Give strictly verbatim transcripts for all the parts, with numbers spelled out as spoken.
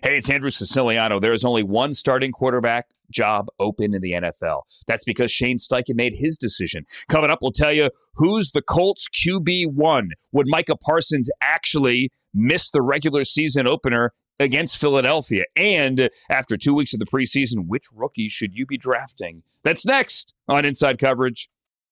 Hey, it's Andrew Siciliano. There is only one starting quarterback job open in the N F L. That's because Shane Steichen made his decision. Coming up, we'll tell you who's the Colts Q B one. Would Micah Parsons actually miss the regular season opener against Philadelphia? And after two weeks of the preseason, which rookie should you be drafting? That's next on Inside Coverage.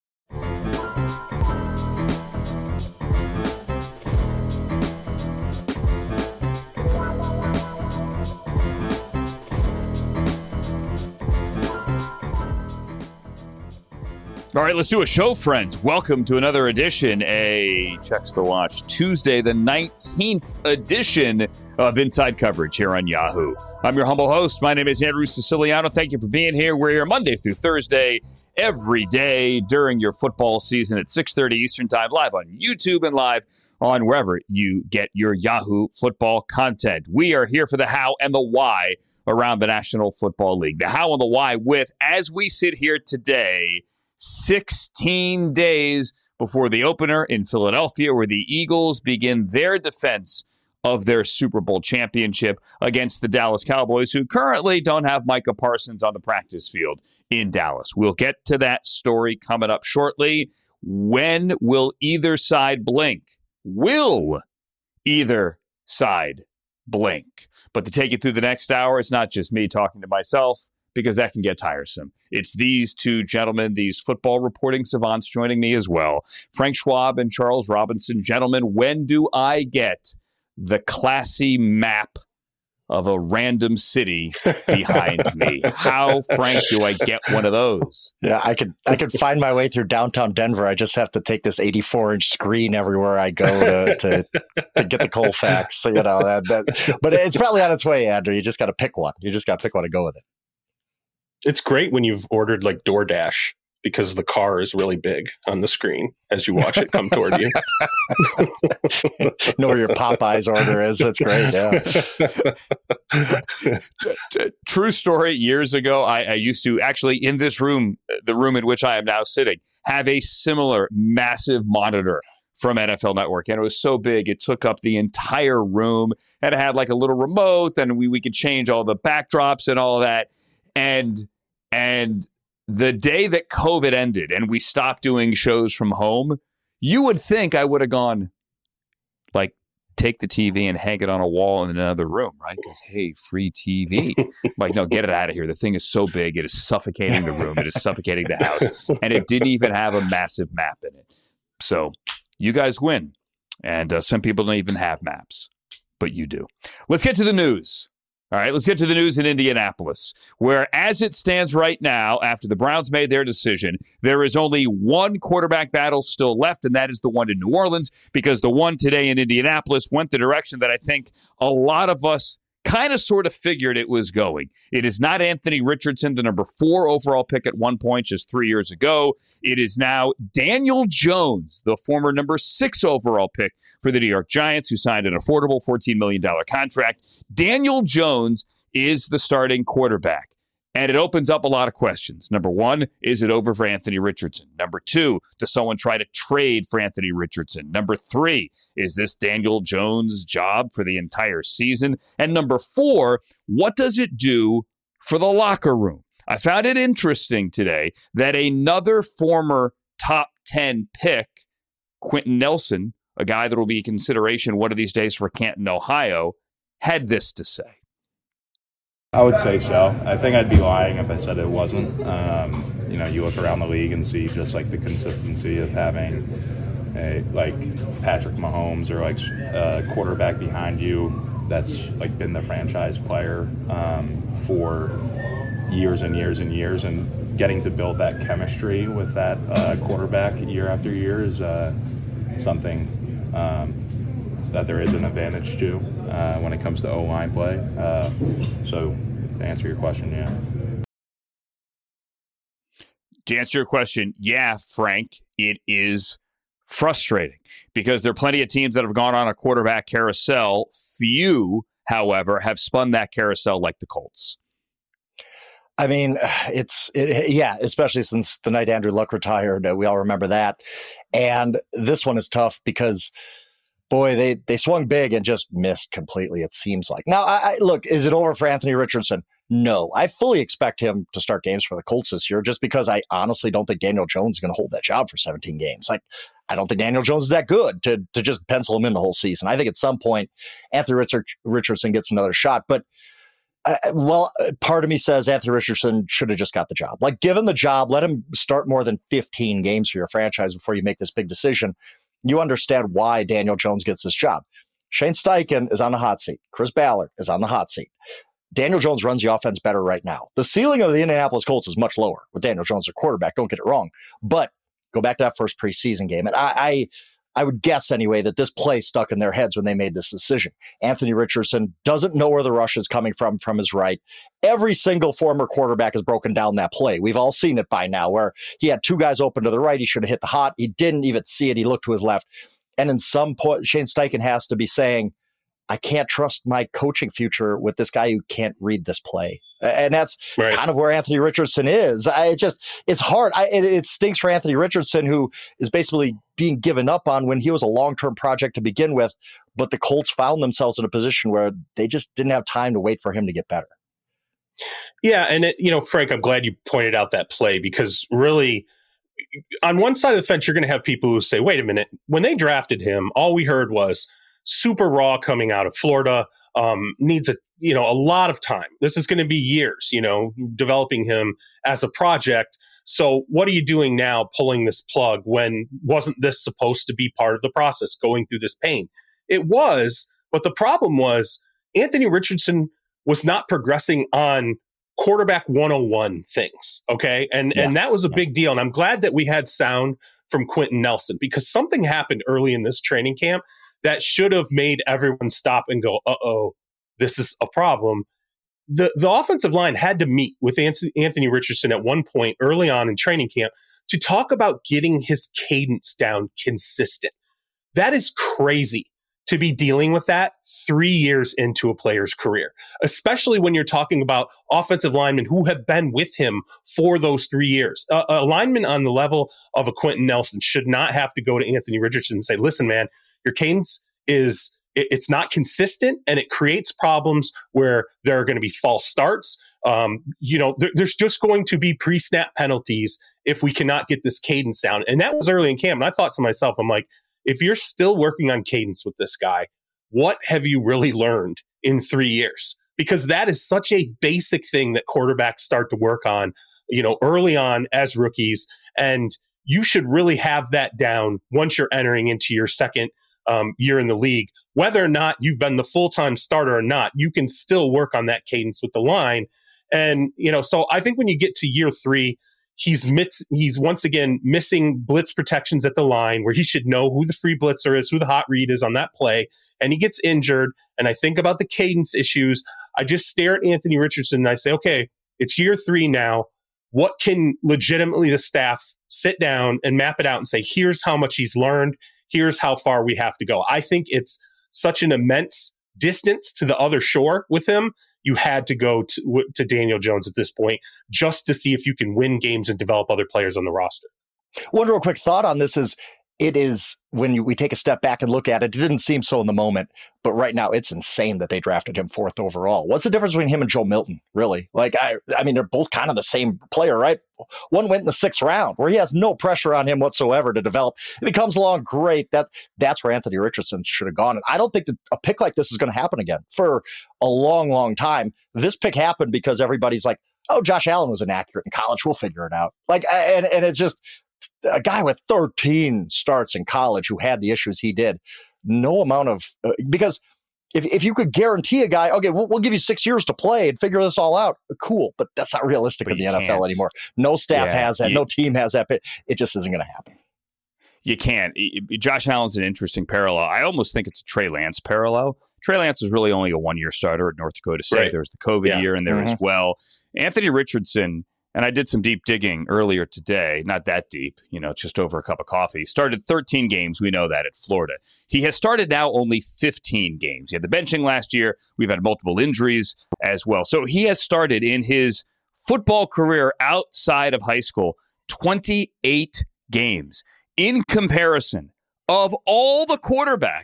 All right, let's do a show, friends. Welcome to another edition, a Checks the Watch Tuesday, the nineteenth edition of Inside Coverage here on Yahoo. I'm your humble host. My name is Andrew Siciliano. Thank you for being here. We're here Monday through Thursday, every day during your football season at six thirty Eastern Time, live on YouTube and live on wherever you get your Yahoo football content. We are here for the how and the why around the National Football League. The how and the why with, as we sit here today, sixteen days before the opener in Philadelphia, where the Eagles begin their defense of their Super Bowl championship against the Dallas Cowboys, who currently don't have Micah Parsons on the practice field in Dallas. We'll get to that story coming up shortly. When will either side blink? Will either side blink? But to take you through the next hour, it's not just me talking to myself, because that can get tiresome. It's these two gentlemen, these football reporting savants joining me as well. Frank Schwab and Charles Robinson. Gentlemen, when do I get the classy map of a random city behind me? How, Frank, do I get one of those? Yeah, I could I could find my way through downtown Denver. I just have to take this eighty-four inch screen everywhere I go to to, to get the Colfax. So, you know, that, that, but it's probably on its way, Andrew. You just got to pick one. You just got to pick one and go with it. It's great when you've ordered like DoorDash because the car is really big on the screen as you watch it come toward you. Know where your Popeyes order is. That's great. Yeah. True story. Years ago, I, I used to actually in this room, the room in which I am now sitting, have a similar massive monitor from N F L Network. And it was so big, it took up the entire room, and it had like a little remote, and we, we could change all the backdrops and all of that. And And the day that COVID ended and we stopped doing shows from home, you would think I would have gone, like, take the T V and hang it on a wall in another room, right? Because, hey, free T V. Like, no, get it out of here. The thing is so big, it is suffocating the room. It is suffocating the house. And it didn't even have a massive map in it. So you guys win. And uh, some people don't even have maps, but you do. Let's get to the news. All right, let's get to the news in Indianapolis, where as it stands right now, after the Browns made their decision, there is only one quarterback battle still left, and that is the one in New Orleans, because the one today in Indianapolis went the direction that I think a lot of us kind of sort of figured it was going. It is not Anthony Richardson, the number four overall pick at one point just three years ago. It is now Daniel Jones, the former number six overall pick for the New York Giants, who signed an affordable fourteen million dollars contract. Daniel Jones is the starting quarterback. And it opens up a lot of questions. Number one, is it over for Anthony Richardson? Number two, does someone try to trade for Anthony Richardson? Number three, is this Daniel Jones' job for the entire season? And number four, what does it do for the locker room? I found it interesting today that another former top ten pick, Quentin Nelson, a guy that will be a consideration one of these days for Canton, Ohio, had this to say. I would say so. I think I'd be lying if I said it wasn't. Um, you know, you look around the league and see just like the consistency of having a, like Patrick Mahomes or like a quarterback behind you that's like been the franchise player um, for years and years and years, and getting to build that chemistry with that uh, quarterback year after year is uh, something um, that there is an advantage to uh, when it comes to O-line play. Uh, so to answer your question, yeah. To answer your question, yeah, Frank, it is frustrating because there are plenty of teams that have gone on a quarterback carousel. Few, however, have spun that carousel like the Colts. I mean, it's, it, yeah, especially since the night Andrew Luck retired, uh, we all remember that. And this one is tough because boy, they they swung big and just missed completely, it seems like. Now, I, I look, is it over for Anthony Richardson? No. I fully expect him to start games for the Colts this year just because I honestly don't think Daniel Jones is going to hold that job for seventeen games. Like, I don't think Daniel Jones is that good to, to just pencil him in the whole season. I think at some point, Anthony Richard, Richardson gets another shot. But, uh, well, part of me says Anthony Richardson should have just got the job. Like, give him the job. Let him start more than fifteen games for your franchise before you make this big decision. You understand why Daniel Jones gets this job. Shane Steichen is on the hot seat. Chris Ballard is on the hot seat. Daniel Jones runs the offense better right now. The ceiling of the Indianapolis Colts is much lower with Daniel Jones as quarterback. Don't get it wrong. But go back to that first preseason game. And I, I, I would guess anyway that this play stuck in their heads when they made this decision. Anthony Richardson doesn't know where the rush is coming from from his right. Every single former quarterback has broken down that play. We've all seen it by now where he had two guys open to the right. He should have hit the hot. He didn't even see it. He looked to his left. And in some point, Shane Steichen has to be saying, I can't trust my coaching future with this guy who can't read this play. And that's right. kind of where Anthony Richardson is. I just, it's hard. I, it, it stinks for Anthony Richardson, who is basically being given up on when he was a long-term project to begin with. But the Colts found themselves in a position where they just didn't have time to wait for him to get better. Yeah. And, it, you know, Frank, I'm glad you pointed out that play because really, on one side of the fence, you're going to have people who say, wait a minute, when they drafted him, all we heard was, super raw coming out of Florida, um, needs a you know a lot of time. This is going to be years, you know, developing him as a project. So what are you doing now, pulling this plug when wasn't this supposed to be part of the process, going through this pain? It was, but the problem was Anthony Richardson was not progressing on quarterback one oh one things. Okay. And, yeah. and that was a big deal. And I'm glad that we had sound from Quentin Nelson because something happened early in this training camp that should have made everyone stop and go, uh-oh, this is a problem. The the offensive line had to meet with Anthony Richardson at one point early on in training camp to talk about getting his cadence down consistent. That is crazy to be dealing with that three years into a player's career, especially when you're talking about offensive linemen who have been with him for those three years. Uh, a lineman on the level of a Quentin Nelson should not have to go to Anthony Richardson and say, listen, man, your cadence is it, it's not consistent and it creates problems where there are going to be false starts. Um, you know, there, there's just going to be pre-snap penalties if we cannot get this cadence down. And that was early in camp. And I thought to myself, I'm like, if you're still working on cadence with this guy, what have you really learned in three years? Because that is such a basic thing that quarterbacks start to work on, you know, early on as rookies. And you should really have that down once you're entering into your second um, year in the league. Whether or not you've been the full-time starter or not, you can still work on that cadence with the line. And, you know, so I think when you get to year three, He's miss, he's once again missing blitz protections at the line where he should know who the free blitzer is, who the hot read is on that play, and he gets injured. And I think about the cadence issues. I just stare at Anthony Richardson and I say, okay, it's year three now. What can legitimately the staff sit down and map it out and say, here's how much he's learned. Here's how far we have to go. I think it's such an immense distance to the other shore with him. You had to go to, to Daniel Jones at this point just to see if you can win games and develop other players on the roster. One real quick thought on this is it is when you, we take a step back and look at it, it didn't seem so in the moment, but right now it's insane that they drafted him fourth overall. What's the difference between him and Joe Milton, really? Like, I, I mean, they're both kind of the same player, right? One went in the sixth round where he has no pressure on him whatsoever to develop. If he comes along, great. That, that's where Anthony Richardson should have gone. And I don't think that a pick like this is going to happen again for a long, long time. This pick happened because everybody's like, oh, Josh Allen was inaccurate in college. We'll figure it out. Like, and, and it's just, a guy with thirteen starts in college who had the issues he did, no amount of, uh, because if, if you could guarantee a guy, okay, we'll, we'll give you six years to play and figure this all out, cool, but that's not realistic but in the N F L can't. anymore. No staff yeah, has that, you, no team has that, it just isn't going to happen. You can't. Josh Allen's an interesting parallel. I almost think it's a Trey Lance parallel. Trey Lance was really only a one-year starter at North Dakota State. Right. There was the COVID yeah. year in there mm-hmm. as well. Anthony Richardson, and I did some deep digging earlier today, not that deep, you know, just over a cup of coffee. Started thirteen games, we know that, at Florida. He has started now only fifteen games. He had the benching last year. We've had multiple injuries as well. So he has started in his football career outside of high school twenty-eight games. In comparison, of all the quarterbacks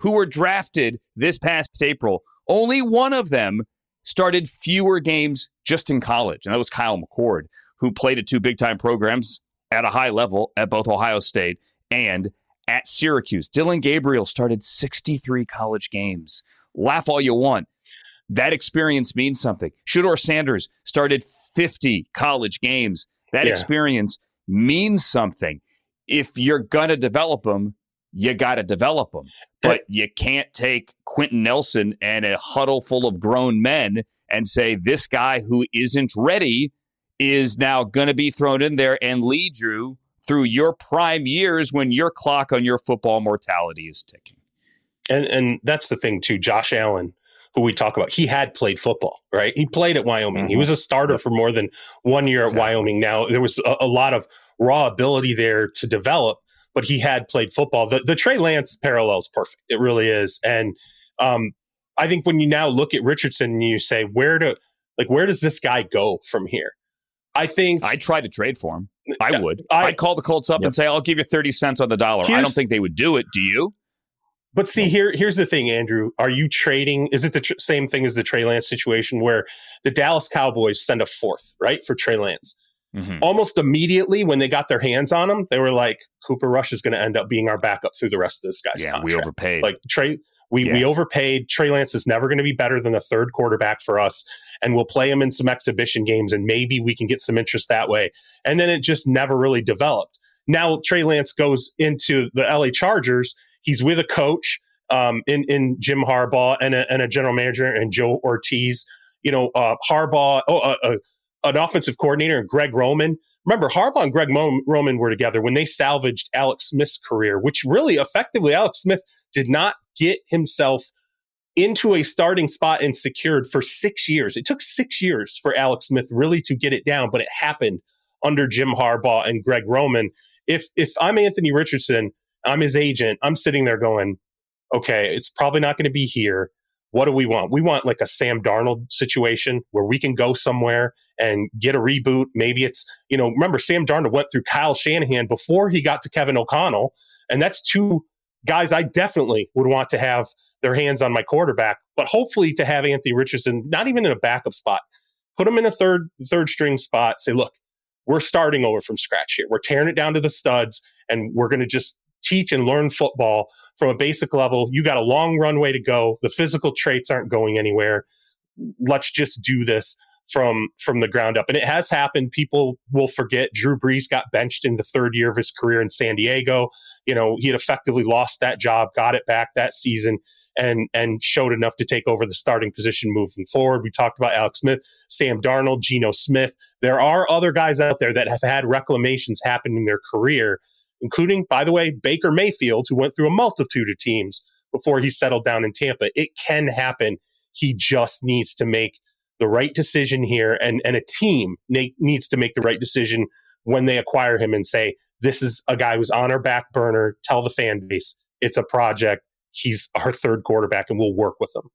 who were drafted this past April, only one of them started fewer games just in college. And that was Kyle McCord, who played at two big-time programs at a high level at both Ohio State and at Syracuse. Dylan Gabriel started sixty-three college games. Laugh all you want. That experience means something. Shedeur Sanders started fifty college games. That yeah. experience means something. If you're going to develop them, you got to develop them. But you can't take Quentin Nelson and a huddle full of grown men and say, this guy who isn't ready is now going to be thrown in there and lead you through your prime years when your clock on your football mortality is ticking. And and that's the thing, too. Josh Allen, who we talk about, he had played football, right? He played at Wyoming. Mm-hmm. He was a starter for more than one year exactly. at Wyoming. Now, there was a, a lot of raw ability there to develop, but he had played football. The, the Trey Lance parallel is perfect. It really is. And um, I think when you now look at Richardson and you say, where do like where does this guy go from here? I think I'd try to trade for him. I would. I, I'd call the Colts up yep. and say, I'll give you thirty cents on the dollar. I don't think they would do it. Do you? But see, here, here's the thing, Andrew. Are you trading? Is it the tr- same thing as the Trey Lance situation where the Dallas Cowboys send a fourth, right, for Trey Lance? Mm-hmm. Almost immediately when they got their hands on him, they were like, Cooper Rush is going to end up being our backup through the rest of this guy's yeah, contract. we overpaid. Like Trey, we, yeah. we overpaid. Trey Lance is never going to be better than a third quarterback for us, and we'll play him in some exhibition games, and maybe we can get some interest that way. And then it just never really developed. Now Trey Lance goes into the L A Chargers. He's with a coach um, in, in Jim Harbaugh and a, and a general manager and Joe Ortiz. You know, uh, Harbaugh, oh, uh, uh, an offensive coordinator, and Greg Roman. Remember, Harbaugh and Greg Mo- Roman were together when they salvaged Alex Smith's career, which really effectively Alex Smith did not get himself into a starting spot and secured for six years. It took six years for Alex Smith really to get it down, but it happened under Jim Harbaugh and Greg Roman. If if I'm Anthony Richardson, I'm his agent, I'm sitting there going, okay, it's probably not going to be here. What do we want? We want like a Sam Darnold situation where we can go somewhere and get a reboot. Maybe it's, you know, remember Sam Darnold went through Kyle Shanahan before he got to Kevin O'Connell. And that's two guys I definitely would want to have their hands on my quarterback, but hopefully to have Anthony Richardson, not even in a backup spot, put him in a third, third string spot, say, look, we're starting over from scratch here. We're tearing it down to the studs and we're going to just teach and learn football from a basic level. You got a long runway to go. The physical traits aren't going anywhere. Let's just do this from from the ground up. And it has happened. People will forget Drew Brees got benched in the third year of his career in San Diego. You know, he had effectively lost that job, got it back that season, and and showed enough to take over the starting position moving forward. We talked about Alex Smith, Sam Darnold, Geno Smith. There are other guys out there that have had reclamations happen in their career, including, by the way, Baker Mayfield, who went through a multitude of teams before he settled down in Tampa. It can happen. He just needs to make the right decision here, and, and a team na- needs to make the right decision when they acquire him and say, this is a guy who's on our back burner. Tell the fan base it's a project. He's our third quarterback, and we'll work with him.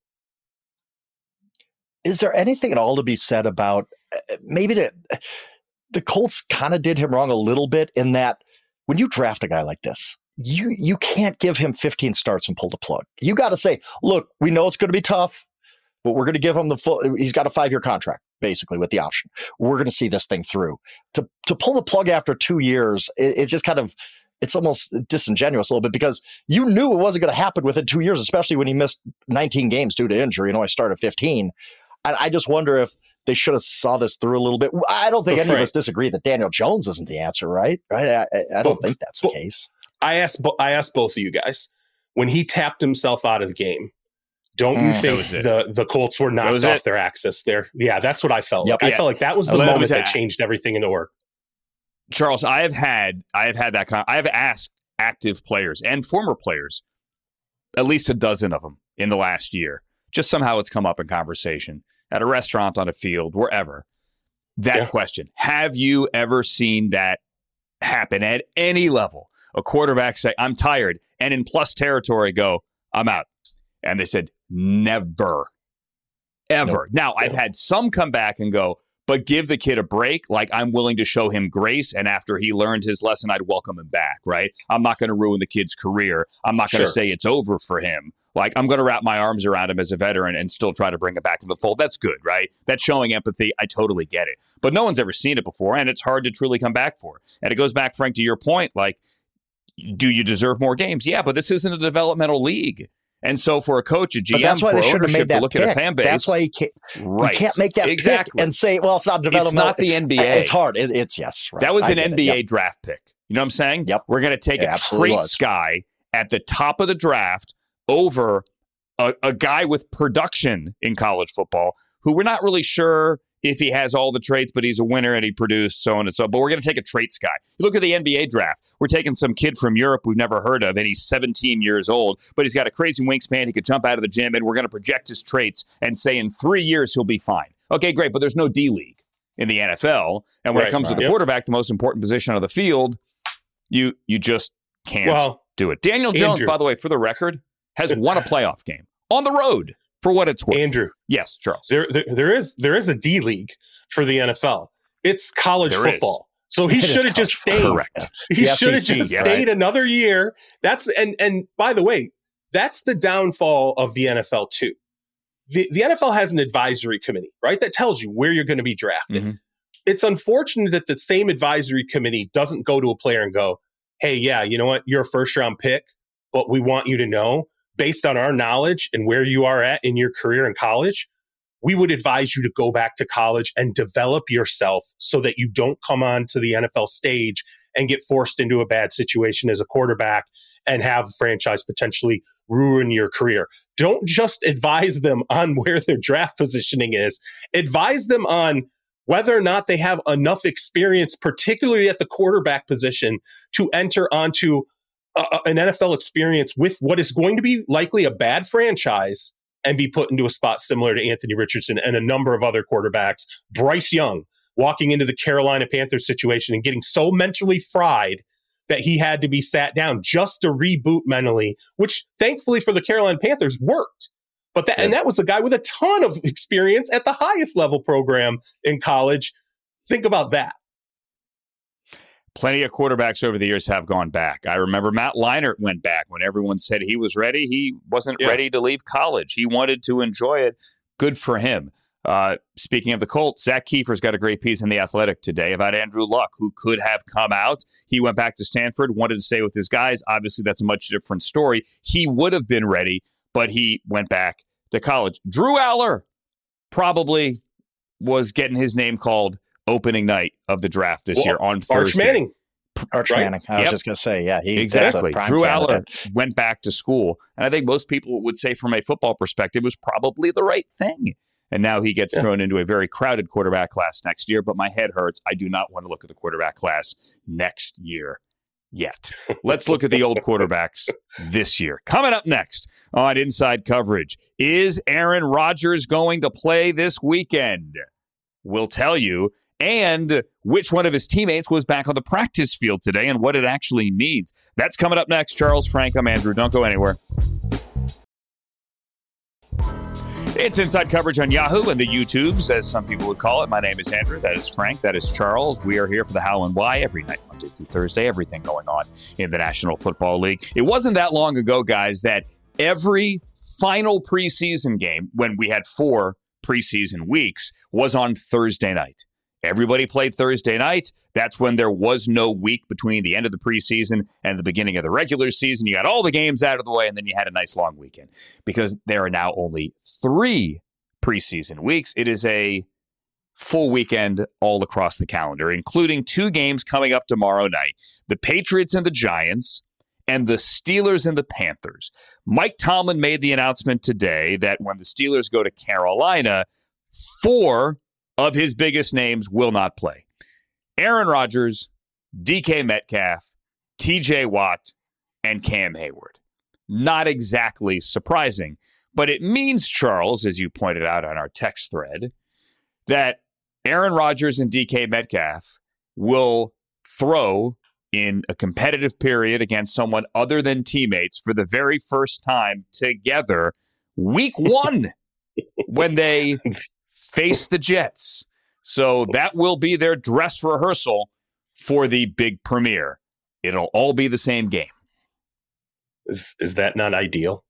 Is there anything at all to be said about uh, maybe the, the Colts kind of did him wrong a little bit in that when you draft a guy like this, you you can't give him fifteen starts and pull the plug. You got to say, look, we know it's going to be tough, but we're going to give him the full. He's got a five-year contract, basically, with the option. We're going to see this thing through. To to pull the plug after two years, it, it's just kind of, it's almost disingenuous a little bit because you knew it wasn't going to happen within two years, especially when he missed nineteen games due to injury and only started fifteen. And I just wonder if they should have saw this through a little bit. I don't think but any Frank, of us disagree that Daniel Jones isn't the answer, right? Right? I, I, I don't but, think that's the case. I asked, I asked both of you guys when he tapped himself out of the game. Don't you mm, think the, the Colts were knocked off it. their axis there? Yeah, that's what I felt. Yep, like. yeah. I felt like that was the Let moment that changed everything in the work. Charles, I have had, I have had that kind. Of, I have asked active players and former players, at least a dozen of them in the last year. Just somehow it's come up in conversation at a restaurant, on a field, wherever. That yeah. question: have you ever seen that happen at any level? A quarterback say, "I'm tired," and in plus territory go, "I'm out," and they said, "Never, ever." Nope. Now, I've had some come back and go, but give the kid a break. Like, I'm willing to show him grace. And after he learned his lesson, I'd welcome him back, right? I'm not going to ruin the kid's career. I'm not going to Sure. say it's over for him. Like, I'm going to wrap my arms around him as a veteran and still try to bring him back in the fold. That's good, right? That's showing empathy. I totally get it. But no one's ever seen it before, and it's hard to truly come back for. And it goes back, Frank, to your point, like, do you deserve more games? Yeah, but this isn't a developmental league. And so for a coach, a G M, But that's why for they should have ownership made to that look pick. at a fan base. That's why you can't, right. you can't make that exactly. pick and say, well, it's not developmental. It's not the N B A. It's hard. It, it's, yes. Right. That was I an get N B A it. Yep. draft pick. You know what I'm saying? Yep. We're going to take It a absolutely traits was. guy at the top of the draft over a, a guy with production in college football who we're not really sure if he has all the traits, but he's a winner and he produced so on and so. But we're going to take a traits guy. You look at the N B A draft. We're taking some kid from Europe we've never heard of, and he's seventeen years old, but he's got a crazy wingspan. He could jump out of the gym, and we're going to project his traits and say in three years he'll be fine. Okay, great, but there's no D-League in the N F L. And when Right, it comes right. to the Yep. quarterback, the most important position on the field, you you just can't Well, do it. Daniel Jones, Andrew. by the way, for the record, has won a playoff game on the road for what it's worth. Andrew, Yes, Charles. there, there there is there is a D League for the N F L. It's college There is. football. So he It is should have just stayed. Correct. He The should have S E C, just yes. stayed another year. That's and and by the way, that's the downfall of the N F L too. The the N F L has an advisory committee, right? That tells you where you're going to be drafted. Mhm. It's unfortunate that the same advisory committee doesn't go to a player and go, "Hey, yeah, you know what? You're a first round pick, but we want you to know, based on our knowledge and where you are at in your career in college, we would advise you to go back to college and develop yourself so that you don't come onto the N F L stage and get forced into a bad situation as a quarterback and have the franchise potentially ruin your career. Don't just advise them on where their draft positioning is. Advise them on whether or not they have enough experience, particularly at the quarterback position, to enter onto a, an N F L experience with what is going to be likely a bad franchise and be put into a spot similar to Anthony Richardson and a number of other quarterbacks. Bryce Young walking into the Carolina Panthers situation and getting so mentally fried that he had to be sat down just to reboot mentally, which thankfully for the Carolina Panthers worked. But that, and that was a guy with a ton of experience at the highest level program in college. Think about that. Plenty of quarterbacks over the years have gone back. I remember Matt Leinart went back when everyone said he was ready. He wasn't Yeah. ready to leave college. He wanted to enjoy it. Good for him. Uh, speaking of the Colts, Zach Kiefer's got a great piece in The Athletic today about Andrew Luck, who could have come out. He went back to Stanford, wanted to stay with his guys. Obviously, that's a much different story. He would have been ready, but he went back to college. Drew Aller probably was getting his name called opening night of the draft this Well, year on Arch Thursday. Manning. Arch Right? Manning. I was Yep. just going to say, yeah, he that's a Exactly. prime Drew Aller candidate. went back to school. And I think most people would say from a football perspective, it was probably the right thing. And now he gets Yeah. thrown into a very crowded quarterback class next year. But my head hurts. I do not want to look at the quarterback class next year yet. Let's look at the old quarterbacks this year. Coming up next on Inside Coverage, is Aaron Rodgers going to play this weekend? We'll tell you. And which one of his teammates was back on the practice field today and what it actually means. That's coming up next. Charles Frank, I'm Andrew. Don't go anywhere. It's Inside Coverage on Yahoo and the YouTubes, as some people would call it. My name is Andrew. That is Frank. That is Charles. We are here for the How and Why every night, Monday through Thursday. Everything going on in the National Football League. It wasn't that long ago, guys, that every final preseason game, when we had four preseason weeks, was on Thursday night. Everybody played Thursday night. That's when there was no week between the end of the preseason and the beginning of the regular season. You got all the games out of the way, and then you had a nice long weekend. Because there are now only three preseason weeks, it is a full weekend all across the calendar, including two games coming up tomorrow night. The Patriots and the Giants, and the Steelers and the Panthers. Mike Tomlin made the announcement today that when the Steelers go to Carolina, four of his biggest names will not play. Aaron Rodgers, D K Metcalf, T J Watt, and Cam Hayward. Not exactly surprising, but it means, Charles, as you pointed out on our text thread, that Aaron Rodgers and D K Metcalf will throw in a competitive period against someone other than teammates for the very first time together week one when they face the Jets. So that will be their dress rehearsal for the big premiere. It'll all be the same game. Is, is that not ideal?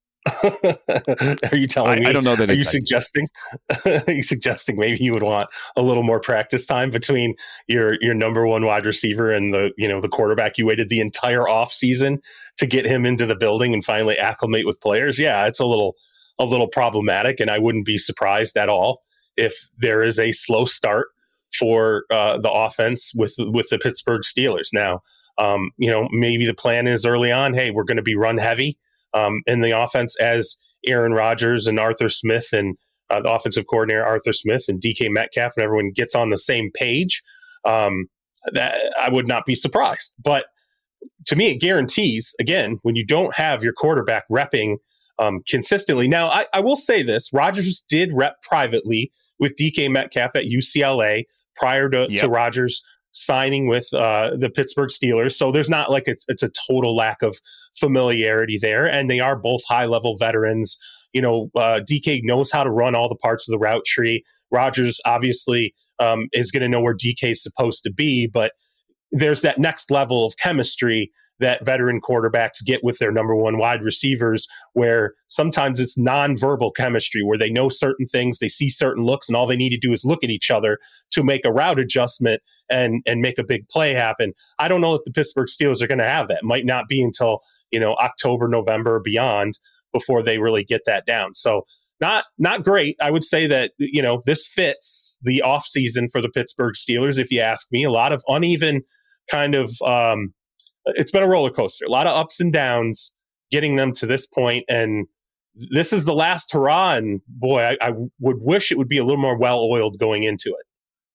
Are you telling I, me? I don't know that. Are it's you suggesting? Are you suggesting maybe you would want a little more practice time between your your number one wide receiver and the you know the quarterback you waited the entire offseason to get him into the building and finally acclimate with players? Yeah, it's a little a little problematic, and I wouldn't be surprised at all if there is a slow start for uh, the offense with with the Pittsburgh Steelers. Now, um, you know, maybe the plan is early on, hey, we're going to be run heavy um, in the offense as Aaron Rodgers and Arthur Smith and uh, the offensive coordinator Arthur Smith and D K Metcalf and everyone gets on the same page. Um, that I would not be surprised. But to me, it guarantees, again, when you don't have your quarterback repping Um, consistently. Now, I, I will say this. Rodgers did rep privately with D K Metcalf at U C L A prior to, yep. to Rodgers signing with uh, the Pittsburgh Steelers. So there's not like it's, it's a total lack of familiarity there. And they are both high-level veterans. You know, uh, D K knows how to run all the parts of the route tree. Rodgers obviously um, is going to know where D K is supposed to be, but there's that next level of chemistry that veteran quarterbacks get with their number one wide receivers, where sometimes it's nonverbal chemistry, where they know certain things, they see certain looks, and all they need to do is look at each other to make a route adjustment and and make a big play happen. I don't know if the Pittsburgh Steelers are going to have that. It might not be until, you know, October, November, beyond before they really get that down. So not not great. I would say that, you know, this fits the offseason for the Pittsburgh Steelers, if you ask me. A lot of uneven kind of um, it's been a roller coaster, a lot of ups and downs getting them to this point. And this is the last hurrah. And boy, I, I would wish it would be a little more well-oiled going into it.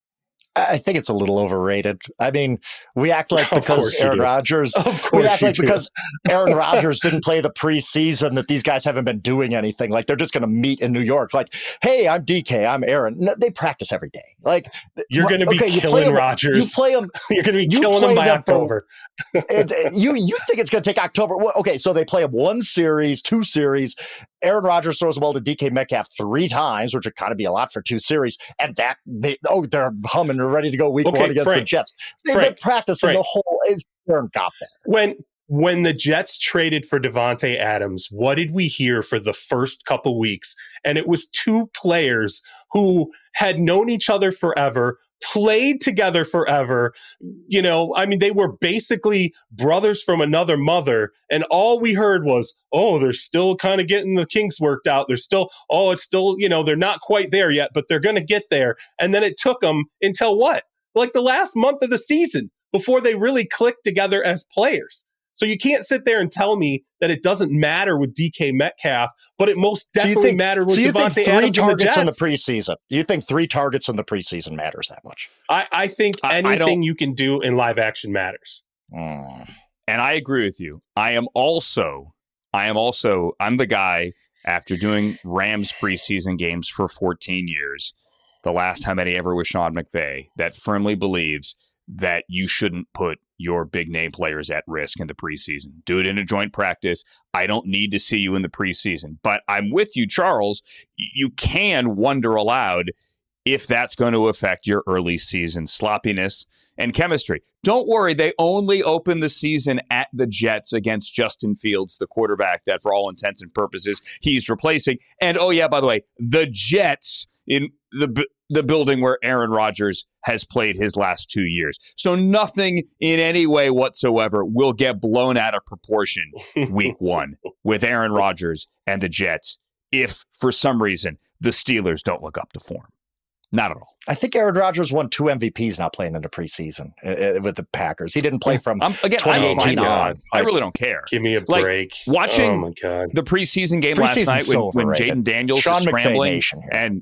I think it's a little overrated. I mean, we act like because Aaron Rodgers, we act like do. because Aaron Rodgers didn't play the preseason that these guys haven't been doing anything. Like they're just going to meet in New York. Like, hey, I'm D K, I'm Aaron. No, they practice every day. Like you're going to be okay, killing Rodgers. You play them. You're going to be killing them by October. it, you you think it's going to take October? Well, okay, so they play them one series, two series. Aaron Rodgers throws the ball to D K Metcalf three times, which would kind of be a lot for two series. And that they oh they're humming. They're ready to go week okay, one against Frank, the Jets. They've Frank, been practicing Frank. the whole. It's Aaron got there. When when the Jets traded for Devontae Adams, what did we hear for the first couple weeks? And it was two players who had known each other forever, played together forever. You know, I mean, they were basically brothers from another mother. And all we heard was, oh, they're still kind of getting the kinks worked out. They're still, oh, it's still, you know, they're not quite there yet, but they're going to get there. And then it took them until what? Like the last month of the season before they really clicked together as players. So you can't sit there and tell me that it doesn't matter with D K Metcalf, but it most definitely so think, mattered with so you Devontae think three Adams and the targets Jets. in the preseason. You think three targets in the preseason matters that much? I, I think I, anything I you can do in live action matters. Mm. And I agree with you. I am also, I am also, I'm the guy after doing Rams preseason games for fourteen years, the last time any ever was Sean McVay, that firmly believes that you shouldn't put your big name players at risk in the preseason. Do it in a joint practice. I don't need to see you in the preseason. But I'm with you, Charles. You can wonder aloud if that's going to affect your early season sloppiness and chemistry. Don't worry, they only open the season at the Jets against Justin Fields, the quarterback that for all intents and purposes he's replacing. And oh yeah, by the way, the Jets in the the building where Aaron Rodgers has played his last two years. So nothing in any way whatsoever will get blown out of proportion week one with Aaron Rodgers and the Jets if for some reason the Steelers don't look up to form. Not at all. I think Aaron Rodgers won two M V Ps not playing in the preseason uh, with the Packers. He didn't play from I'm, again, twenty eighteen on. I really don't care. Give me a like, break. Watching oh my God. the preseason game last night so when, when Jaden Daniels Sean is scrambling Nation, and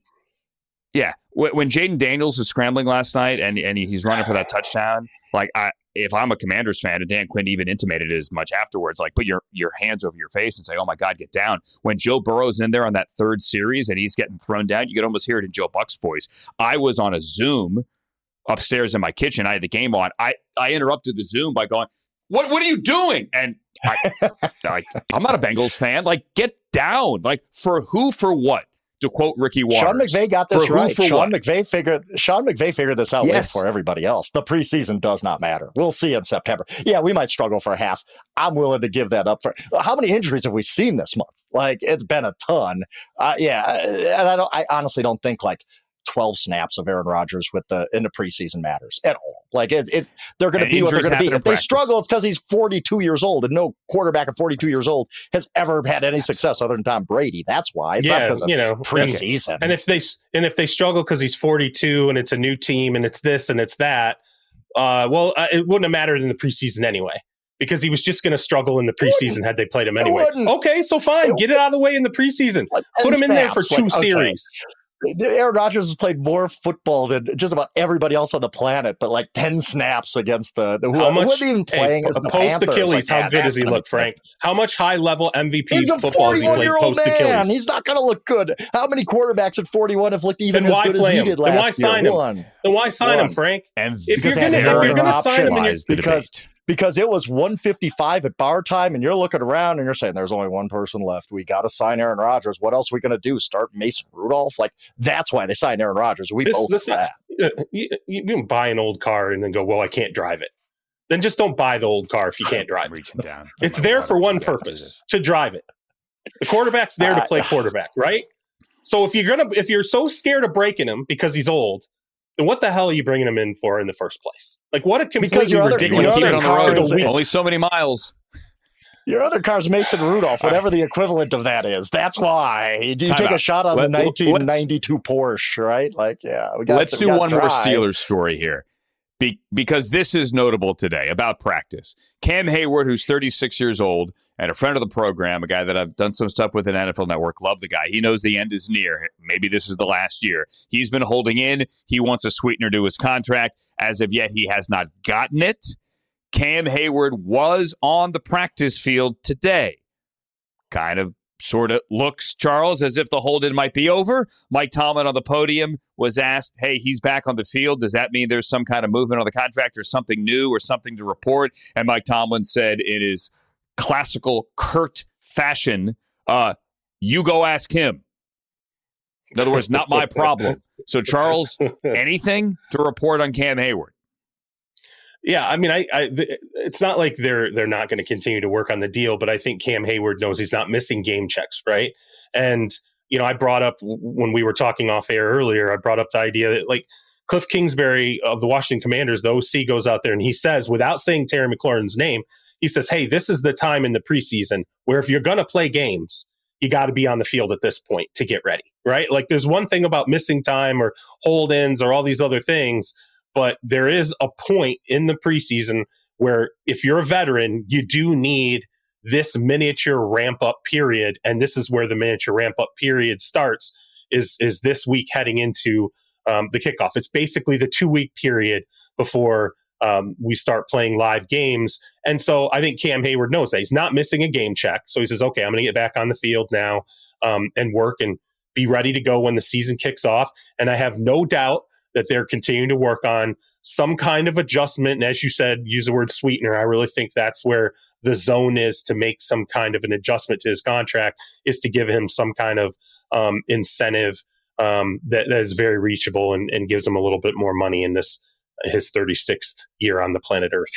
yeah, when Jaden Daniels is scrambling last night and, and he's running for that touchdown, like I, if I'm a Commanders fan, and Dan Quinn even intimated it as much afterwards, like put your, your hands over your face and say, oh my God, get down. When Joe Burrow's in there on that third series and he's getting thrown down, you could almost hear it in Joe Buck's voice. I was on a Zoom upstairs in my kitchen. I had the game on. I, I interrupted the Zoom by going, what what are you doing? And I, I, I'm not a Bengals fan. Like, get down. Like, for who, for what? to quote Ricky Waters. Sean McVay got this for right. For Sean what? McVay figured Sean McVay figured this out Yes. for everybody else. The preseason does not matter. We'll see in September. Yeah, we might struggle for a half. I'm willing to give that up for. How many injuries have we seen this month? Like, it's been a ton. Uh, yeah, and I don't. I honestly don't think like twelve snaps of Aaron Rodgers with the in the preseason matters at all. Like it, it they're going to And be what they're injuries going to be. happen in If they practice. struggle, it's because he's forty-two years old, and no quarterback at forty-two years old has ever had any success other than Tom Brady. That's why. It's not Yeah, because of you know, preseason. and if they and if they struggle because he's forty-two and it's a new team and it's this and it's that, uh, well, uh, it wouldn't have mattered in the preseason anyway because he was just going to struggle in the preseason had they played him anyway. wouldn't. Okay, so fine, get it out of the way in the preseason. Like, Put him in there for snaps, two like, okay. series. Aaron Rodgers has played more football than just about everybody else on the planet, but like ten snaps against the, the who, How much? who wasn't even playing hey, as the post Panthers. Achilles, Like, how yeah, good that's does he gonna look, be- Frank? How much high level M V P He's a football has he played forty-one-year-old post man. Achilles? He's not going to look good. How many quarterbacks at forty-one have looked even Then as why good as play he him? did Then last why year? sign him? One. Then why sign One. him, Frank? And If Because you're they gonna had if you're no gonna sign him, and you're, optionalize the because- debate. Because it was one fifty-five at bar time, and you're looking around and you're saying, there's only one person left. We got to sign Aaron Rodgers. What else are we going to do? Start Mason Rudolph? Like, that's why they signed Aaron Rodgers. We This- both this- know that. uh, you, you can buy an old car and then go, well, I can't drive it. Then just don't buy the old car if you can't drive I'm it. reaching down. It's My there water. for one You guys do purpose, this. to drive it. The quarterback's there to Uh, play quarterback, right? So if you're gonna if you're so scared of breaking him because he's old, then what the hell are you bringing him in for in the first place? Like, what a completely your other- ridiculous your Keep it other on the car road. is- week. Only so many miles. Your other car's Mason Rudolph, whatever the equivalent of that is. That's why. You Time take a out. shot on Let- the let's- nineteen ninety-two Porsche, right? Like, yeah. We got Let's we do got one more drive. Steelers story here. Be- because this is notable today about practice. Cam Hayward, who's thirty-six years old and a friend of the program, a guy that I've done some stuff with in N F L Network, love the guy. He knows the end is near. Maybe this is the last year. He's been holding in. He wants a sweetener to his contract. As of yet, he has not gotten it. Cam Hayward was on the practice field today. Kind of sort of looks, Charles, as if the hold-in might be over. Mike Tomlin on the podium was asked, hey, he's back on the field. Does that mean there's some kind of movement on the contract or something new or something to report? And Mike Tomlin said in his classical curt fashion, uh, you go ask him. In other words, not my problem. So, Charles, anything to report on Cam Hayward? Yeah, I mean, I, I th- it's not like they're they're not going to continue to work on the deal, but I think Cam Hayward knows he's not missing game checks, right? And you know, I brought up when we were talking off air earlier, I brought up the idea that like Cliff Kingsbury of the Washington Commanders, the O C, goes out there and he says, without saying Terry McLaurin's name, he says, "Hey, this is the time in the preseason where if you're going to play games, you got to be on the field at this point to get ready, right? Like, there's one thing about missing time or hold-ins or all these other things." But there is a point in the preseason where if you're a veteran, you do need this miniature ramp up period. And this is where the miniature ramp up period starts is, is this week heading into um, the kickoff. It's basically the two week period before um, we start playing live games. And so I think Cam Hayward knows that he's not missing a game check. So he says, okay, I'm going to get back on the field now um, and work and be ready to go when the season kicks off. And I have no doubt that they're continuing to work on some kind of adjustment. And as you said, use the word sweetener. I really think that's where the zone is to make some kind of an adjustment to his contract, is to give him some kind of um, incentive um, that, that is very reachable and, and gives him a little bit more money in this, his thirty-sixth year on the planet Earth.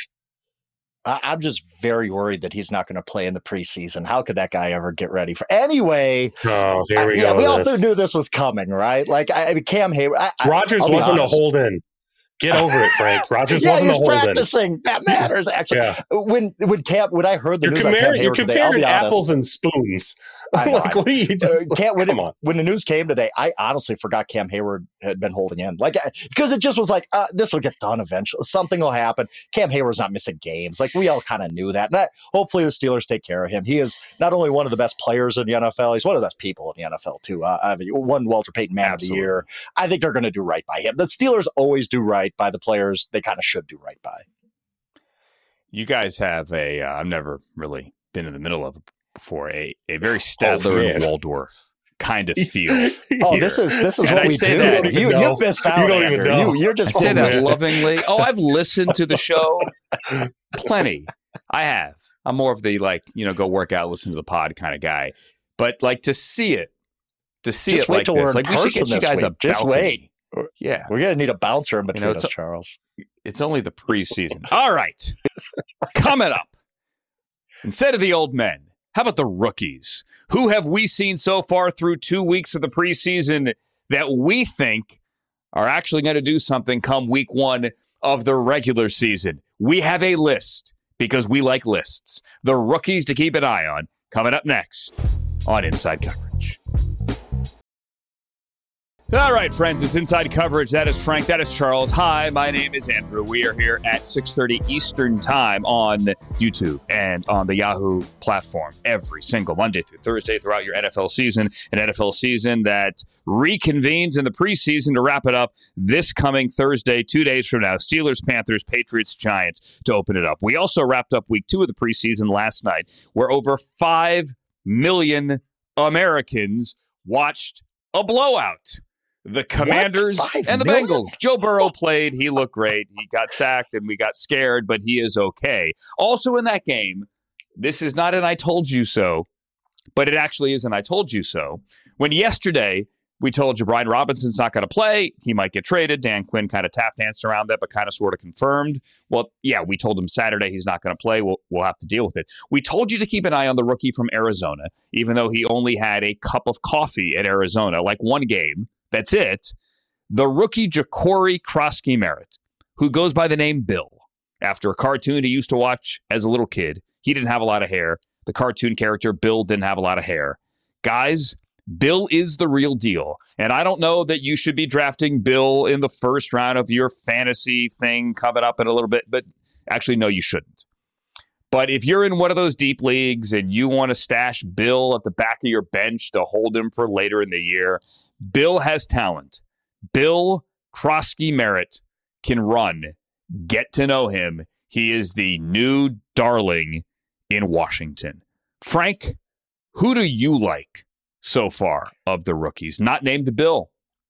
I, I'm just very worried that he's not going to play in the preseason. How could that guy ever get ready for? Anyway, Oh, here we I- go. yeah, we all this. knew this was coming, right? Like, I, I mean, Cam Hayward. I, I- Rodgers I'll be wasn't a honest. hold in. Get over it, Frank. Rodgers yeah, wasn't he a was hold in. practicing. That matters, actually. Yeah. When when Cam when I heard the You're, news on Cam comparing, you're Hayward today, I'll comparing be honest. apples and spoons. I know, like, I know. what are you Uh, just, Cam, when, come it- on. when the news came today, I honestly forgot Cam Hayward had been holding in. Like, because it just was like, uh, this will get done eventually. Something will happen. Cam Hayward's not missing games. Like, we all kind of knew that. And I, hopefully the Steelers take care of him. He is not only one of the best players in the N F L, he's one of the best people in the N F L, too. Uh, I mean, won Walter Payton Man Absolutely. of the Year. I think they're going to do right by him. The Steelers always do right by the players they kind of should do right by. You guys have a, uh, I've never really been in the middle of it before, a, a very Statler man. and Waldorf kind of feel. Oh, here. this is this is And what I we say do. that- You, You don't you even missed know. out. You don't even Andrew. know. You, you're I just say that man. lovingly. Oh, I've listened to the show plenty. I have. I'm more of the like, you know, go work out, listen to the pod kind of guy. But like to see it, to see Just it wait like till this. we're in Like we should get person you this guys a week. Just balcony. wait. Yeah, We're gonna need a bouncer in between You know, it's us, a- Charles. it's only the preseason. All right, coming up. Instead of the old men, how about the rookies? Who have we seen so far through two weeks of the preseason that we think are actually going to do something come week one of the regular season? We have a list because we like lists. The rookies to keep an eye on coming up next on Inside Coverage. All right, friends, it's Inside Coverage. That is Frank. That is Charles. Hi, my name is Andrew. We are here at six thirty Eastern Time on YouTube and on the Yahoo platform every single Monday through Thursday throughout your N F L season. An N F L season that reconvenes in the preseason to wrap it up this coming Thursday, two days from now. Steelers, Panthers, Patriots, Giants to open it up. We also wrapped up week two of the preseason last night, where over five million Americans watched a blowout. The Commanders and the million? Bengals. Joe Burrow played. He looked great. He got sacked and we got scared, but he is okay. Also in that game, this is not an I told you so, but it actually is an I told you so. When yesterday we told you Brian Robinson's not going to play, he might get traded. Dan Quinn kind of tap danced around that, but kind of sort of confirmed. Well, yeah, we told him Saturday he's not going to play. We'll, we'll have to deal with it. We told you to keep an eye on the rookie from Arizona, even though he only had a cup of coffee at Arizona, like one game. That's it. The rookie Ja'Cory Krosky-Merritt, who goes by the name Bill, after a cartoon he used to watch as a little kid. He didn't have a lot of hair. The cartoon character Bill didn't have a lot of hair. Guys, Bill is the real deal. And I don't know that you should be drafting Bill in the first round of your fantasy thing coming up in a little bit, but actually, no, you shouldn't. But if you're in one of those deep leagues and you want to stash Bill at the back of your bench to hold him for later in the year, Bill has talent. Bill Krosky-Merritt can run. Get to know him. He is the new darling in Washington. Frank, who do you like so far of the rookies? Not named Bill.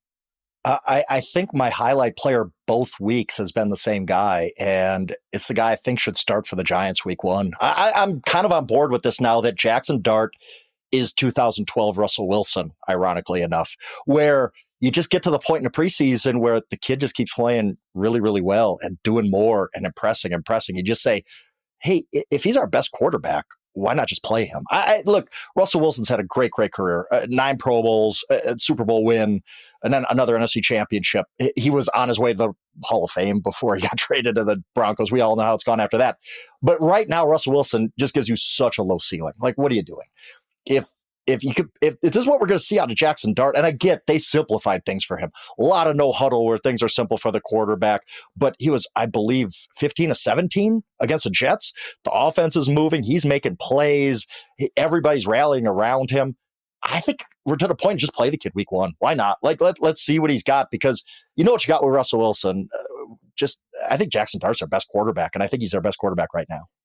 I, I think my highlight player both weeks has been the same guy, and it's the guy I think should start for the Giants week one. I, I'm kind of on board with this now that Jackson Dart is two thousand twelve Russell Wilson, ironically enough, where you just get to the point in the preseason where the kid just keeps playing really, really well and doing more and impressing, impressing. You just say, hey, if he's our best quarterback, why not just play him? I, I look, Russell Wilson's had a great, great career. Uh, nine Pro Bowls, a Super Bowl win, and then another N F C championship. He was on his way to the Hall of Fame before he got traded to the Broncos. We all know how it's gone after that. But right now, Russell Wilson just gives you such a low ceiling. Like, what are you doing? If if you could, if, if this is what we're going to see out of Jackson Dart, and I get they simplified things for him. A lot of no huddle where things are simple for the quarterback, but he was, I believe, fifteen to seventeen against the Jets. The offense is moving. He's making plays. Everybody's rallying around him. I think we're to the point, just play the kid week one. Why not? Like, let, let's see what he's got, because you know what you got with Russell Wilson. Uh, just, I think Jackson Dart's our best quarterback, and I think he's our best quarterback right now.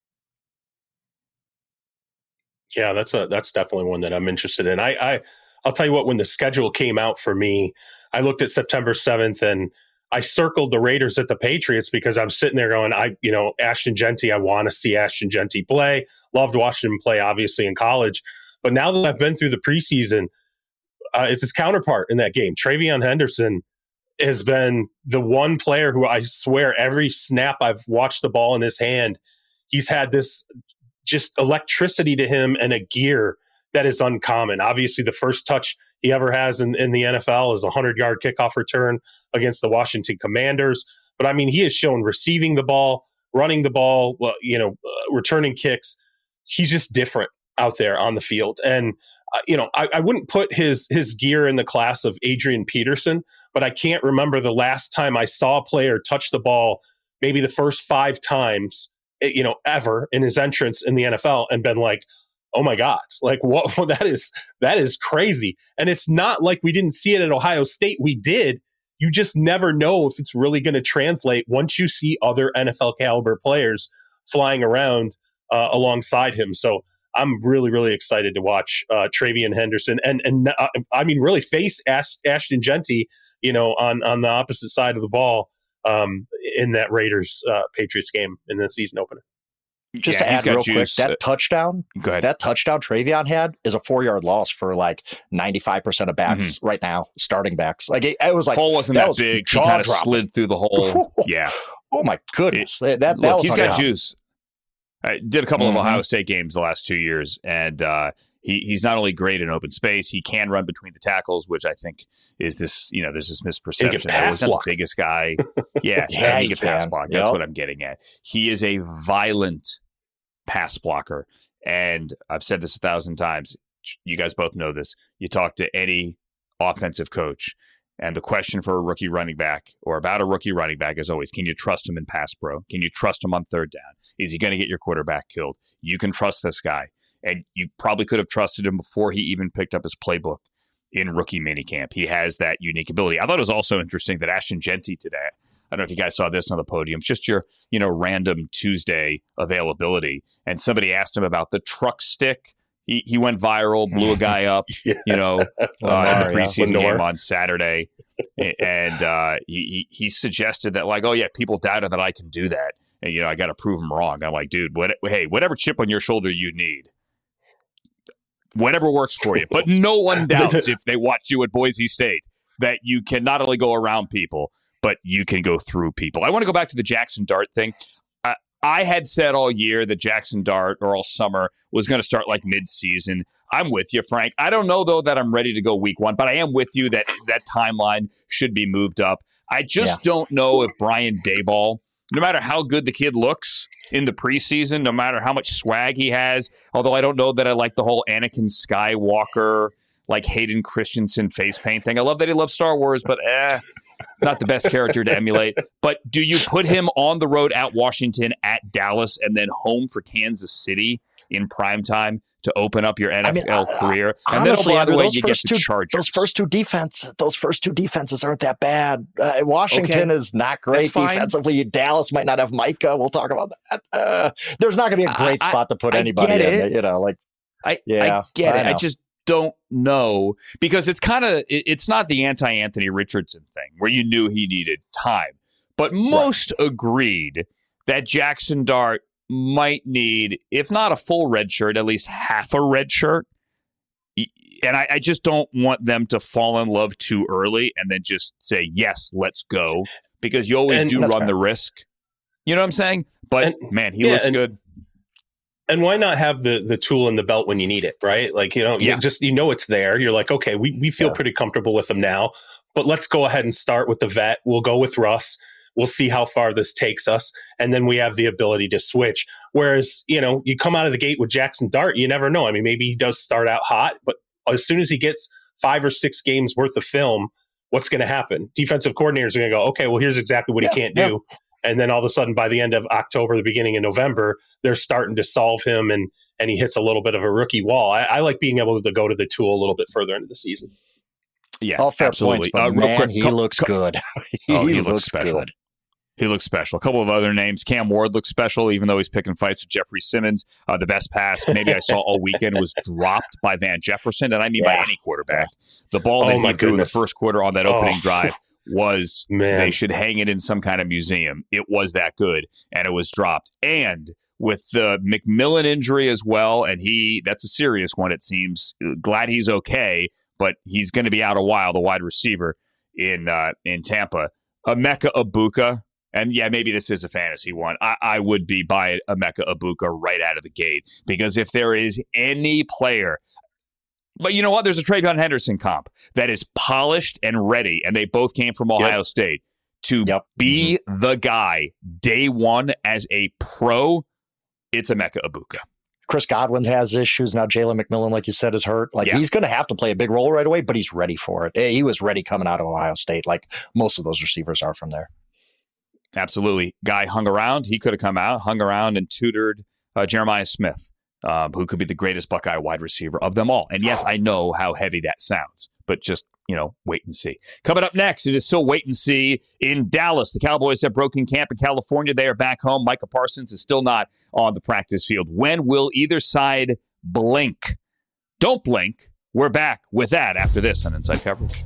Yeah, that's a that's definitely one that I'm interested in. I, I I'll tell you what, when the schedule came out for me, I looked at September seventh and I circled the Raiders at the Patriots because I'm sitting there going, I you know, Ashton Jeanty, I want to see Ashton Jeanty play. Loved watching him play, obviously, in college. But now that I've been through the preseason, uh, it's his counterpart in that game. TreVeyon Henderson has been the one player who I swear every snap I've watched the ball in his hand, he's had this just electricity to him and a gear that is uncommon. Obviously, the first touch he ever has in, in the N F L is a hundred-yard kickoff return against the Washington Commanders. But, I mean, he has shown receiving the ball, running the ball, well, you know, uh, returning kicks. He's just different out there on the field. And, uh, you know, I, I wouldn't put his his gear in the class of Adrian Peterson, but I can't remember the last time I saw a player touch the ball maybe the first five times you know, ever in his entrance in the N F L and been like, oh my God, like what, well, that is, that is crazy. And it's not like we didn't see it at Ohio State. We did. You just never know if it's really going to translate once you see other N F L caliber players flying around uh, alongside him. So I'm really, really excited to watch uh, TreVeyon Henderson and, and uh, I mean, really face Ash- Ashton Jeanty, you know, on, on the opposite side of the ball. Um, in that Raiders uh, Patriots game in the season opener. Just yeah, to add real quick, juice. that touchdown, Go ahead. that touchdown Travion had is a four-yard loss for like ninety-five percent of backs mm-hmm. right now, starting backs. Like it, it was like hole wasn't that, that was big. He kind of slid through the hole. Yeah. Oh my goodness. It, that, that Look, was he's got out. juice. I did a couple mm-hmm. of Ohio State games the last two years, and uh, he he's not only great in open space, he can run between the tackles, which I think is this, you know, there's this misperception. He's not the biggest guy. Yeah, yeah, he he can can. pass block. That's yep. what I'm getting at. He is a violent pass blocker. And I've said this a thousand times. You guys both know this. You talk to any offensive coach, and the question for a rookie running back or about a rookie running back is always, can you trust him in pass pro? Can you trust him on third down? Is he going to get your quarterback killed? You can trust this guy. And you probably could have trusted him before he even picked up his playbook in rookie minicamp. He has that unique ability. I thought it was also interesting that Ashton Jeanty today, I don't know if you guys saw this on the podium. It's just your, you know, random Tuesday availability. And somebody asked him about the truck stick. He he went viral, blew a guy up, yeah. you know, uh, in the preseason yeah. game on Saturday. And uh, he, he suggested that, like, oh, yeah, people doubted that I can do that. And, you know, I got to prove them wrong. I'm like, dude, what, hey, whatever chip on your shoulder you need, whatever works for you. But no one doubts if they watch you at Boise State that you can not only go around people, but you can go through people. I want to go back to the Jackson Dart thing. Uh, I had said all year that Jackson Dart, or all summer, was going to start like mid-season. I'm with you, Frank. I don't know, though, that I'm ready to go week one, but I am with you that that timeline should be moved up. I just yeah. don't know if Brian Daboll, no matter how good the kid looks in the preseason, no matter how much swag he has, although I don't know that I like the whole Anakin Skywalker, like Hayden Christensen face paint thing. I love that he loves Star Wars, but eh, not the best character to emulate. But do you put him on the road at Washington, at Dallas, and then home for Kansas City in primetime to open up your N F L I mean, career? Uh, and honestly, then, by the way, you get two, the Chargers. Those first two defenses, those first two defenses aren't that bad. Uh, Washington okay. is not great defensively. Dallas might not have Micah. We'll talk about that. Uh, there's not going to be a great I, spot to put I, anybody I in. It. You know, like I, yeah, I get I it. I just don't know, because it's kind of it, it's not the anti-Anthony Richardson thing where you knew he needed time, but most right. agreed that Jackson Dart might need, if not a full red shirt, at least half a red shirt. And I, I just don't want them to fall in love too early and then just say, yes, let's go, because you always and do run fair. the risk. You know what I'm saying? But and, man, he yeah, looks and, good. And why not have the the tool in the belt when you need it, right? Like, you know, yeah. you just, you know, it's there. You're like, okay, we, we feel yeah. pretty comfortable with him now, but let's go ahead and start with the vet. We'll go with Russ. We'll see how far this takes us. And then we have the ability to switch. Whereas, you know, you come out of the gate with Jackson Dart, you never know. I mean, maybe he does start out hot, but as soon as he gets five or six games worth of film, what's going to happen? Defensive coordinators are going to go, okay, well, here's exactly what yeah, he can't yeah. do. And then all of a sudden, by the end of October, the beginning of November, they're starting to solve him, and and he hits a little bit of a rookie wall. I, I like being able to go to the tool a little bit further into the season. Yeah, all fair absolutely. Points, but uh, man, real quick, he co- looks co- good. he, oh, he, he looks, looks special. Good. He looks special. A couple of other names. Cam Ward looks special, even though he's picking fights with Jeffrey Simmons. Uh, the best pass maybe I saw all weekend was dropped by Van Jefferson, and I mean yeah. by any quarterback. The ball that oh he threw in the first quarter on that opening oh. drive was, Man. they should hang it in some kind of museum. It was that good, and it was dropped. And with the McMillan injury as well, and he that's a serious one, it seems. Glad he's okay, but he's going to be out a while, the wide receiver in uh, in Tampa. Emeka Egbuka. And yeah, maybe this is a fantasy one. I, I would be buying Emeka Egbuka right out of the gate, because if there is any player, but you know what? There's a Travion Henderson comp that is polished and ready, and they both came from Ohio yep. State to yep. be mm-hmm. the guy day one as a pro. It's Emeka Egbuka. Chris Godwin has issues now. Jalen McMillan, like you said, is hurt. Like yeah. he's going to have to play a big role right away, but he's ready for it. He was ready coming out of Ohio State, like most of those receivers are from there. Absolutely. Guy hung around. He could have come out, hung around, and tutored uh, Jeremiah Smith, um, who could be the greatest Buckeye wide receiver of them all. And yes, I know how heavy that sounds, but just, you know, wait and see. Coming up next, it is still wait and see in Dallas. The Cowboys have broken camp in California. They are back home. Micah Parsons is still not on the practice field. When will either side blink? Don't blink. We're back with that after this on Inside Coverage.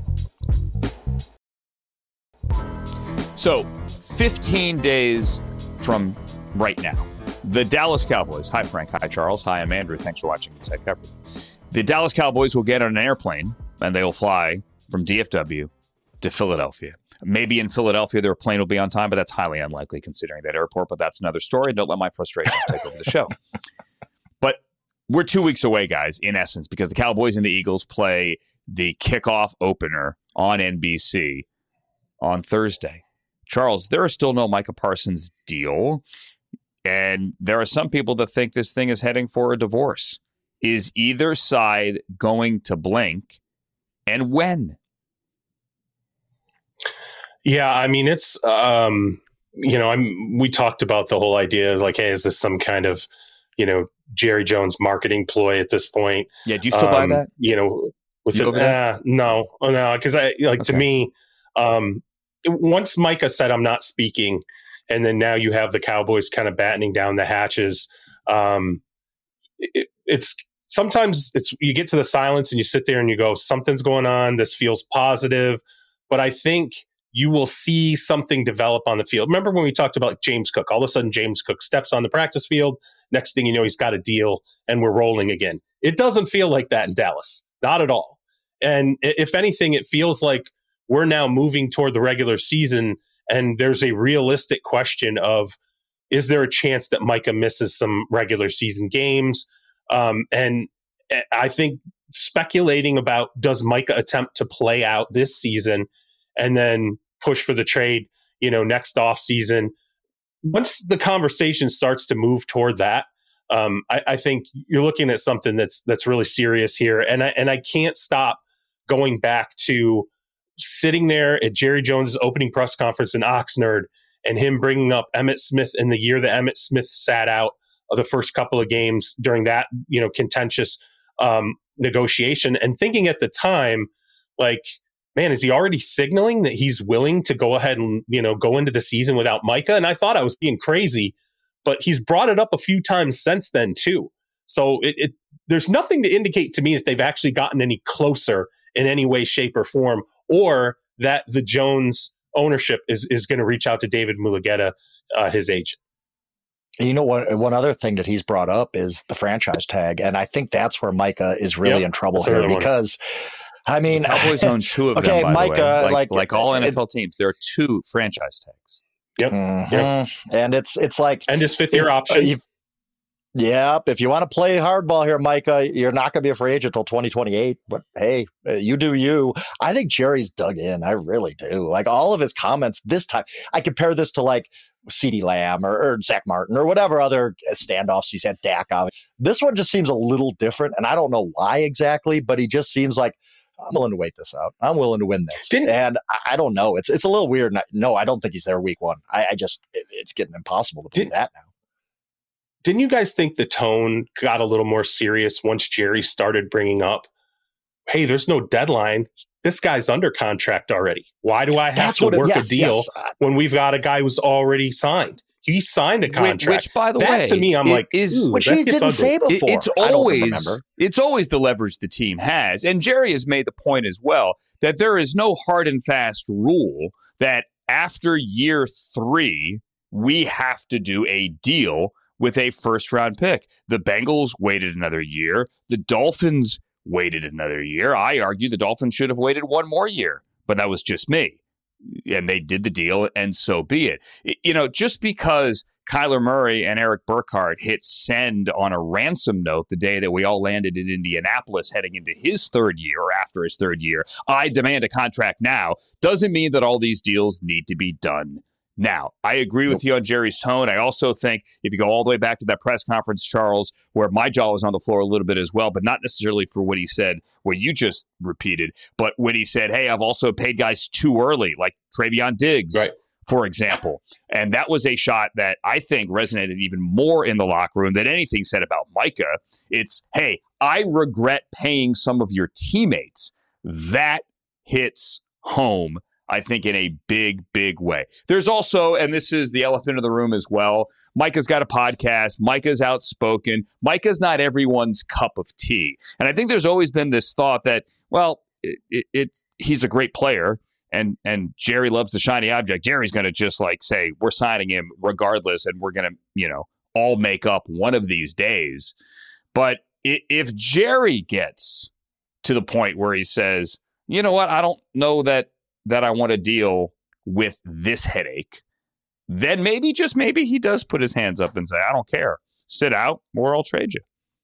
So, fifteen days from right now, The Dallas Cowboys. Hi, Frank. Hi, Charles. Hi, I'm Andrew. Thanks for watching Inside Coverage. The Dallas Cowboys will get on an airplane, and they will fly from D F W to Philadelphia. Maybe in Philadelphia, their plane will be on time, but that's highly unlikely considering that airport. But that's another story. Don't let my frustrations take over the show. But we're two weeks away, guys, in essence, because the Cowboys and the Eagles play the kickoff opener on N B C on Thursday. Charles, there is still no Micah Parsons deal, and there are some people that think this thing is heading for a divorce. Is either side going to blink, and when? Yeah, I mean, it's, um, you know, I'm. we talked about the whole idea of like, hey, is this some kind of, you know, Jerry Jones marketing ploy at this point? Yeah, do you still um, buy that? You know, with you it, uh, no, oh, no, because I like okay. to me, um, once Micah said I'm not speaking, and then now you have the Cowboys kind of battening down the hatches. Um, it, it's sometimes it's you get to the silence and you sit there and you go, something's going on. This feels positive, but I think you will see something develop on the field. Remember when we talked about James Cook? All of a sudden, James Cook steps on the practice field. Next thing you know, he's got a deal and we're rolling again. It doesn't feel like that in Dallas. Not at all. And if anything, it feels like we're now moving toward the regular season and there's a realistic question of, is there a chance that Micah misses some regular season games? Um, and I think speculating about does Micah attempt to play out this season and then push for the trade, you know, next off season. Once the conversation starts to move toward that, um, I, I think you're looking at something that's that's really serious here. And I and I can't stop going back to sitting there at Jerry Jones' opening press conference in Oxnard and him bringing up Emmitt Smith in the year that Emmitt Smith sat out of the first couple of games during that, you know, contentious um, negotiation, and thinking at the time, like, man, is he already signaling that he's willing to go ahead and, you know, go into the season without Micah? And I thought I was being crazy, but he's brought it up a few times since then too. So it, it there's nothing to indicate to me that they've actually gotten any closer in any way, shape, or form, or that the Jones ownership is is going to reach out to David Mulugheta, uh, his agent. You know, one one other thing that he's brought up is the franchise tag, and I think that's where Micah is really yep, in trouble here because. One. I mean, the Cowboys own two of okay, them, by Micah, the way. Like, like, like all N F L it, teams, there are two franchise tags. Yep. Mm-hmm. yep. And it's it's like and his fifth year option. If, yep. If you want to play hardball here, Micah, you're not going to be a free agent until twenty twenty-eight. But hey, you do you. I think Jerry's dug in. I really do. Like all of his comments this time, I compare this to like CeeDee Lamb or, or Zach Martin or whatever other standoffs he's had. Dak out. This one just seems a little different, and I don't know why exactly, but he just seems like. I'm willing to wait this out. I'm willing to win this. Didn't, and I, I don't know. It's it's a little weird. No, I don't think he's there week one. I, I just, it, it's getting impossible to do that now. Didn't you guys think the tone got a little more serious once Jerry started bringing up, hey, there's no deadline. This guy's under contract already. Why do I have That's to work it, yes, a deal yes. when we've got a guy who's already signed? He signed a contract. Which, which by the that, way, to me, I'm like, is which he didn't ugly. say before. It, it's always it's always the leverage the team has, and Jerry has made the point as well that there is no hard and fast rule that after year three we have to do a deal with a first round pick. The Bengals waited another year. The Dolphins waited another year. I argue the Dolphins should have waited one more year, but that was just me. And they did the deal, and so be it. You know, just because Kyler Murray and Eric Burkhardt hit send on a ransom note the day that we all landed in Indianapolis heading into his third year or after his third year, I demand a contract now, doesn't mean that all these deals need to be done now. I agree with you on Jerry's tone. I also think if you go all the way back to that press conference, Charles, where my jaw was on the floor a little bit as well, but not necessarily for what he said, what you just repeated, but when he said, hey, I've also paid guys too early, like Travion Diggs, right, for example. And that was a shot that I think resonated even more in the locker room than anything said about Micah. It's, hey, I regret paying some of your teammates. That hits home, I think, in a big, big way. There's also, and this is the elephant in the room as well, Micah's got a podcast. Micah's outspoken. Micah's not everyone's cup of tea. And I think there's always been this thought that, well, it, it, it's he's a great player, and and Jerry loves the shiny object. Jerry's going to just like say, we're signing him regardless, and we're going to, you know, all make up one of these days. But if Jerry gets to the point where he says, you know what, I don't know that that I want to deal with this headache, then maybe, just maybe, he does put his hands up and say, I don't care. Sit out, or I'll trade you.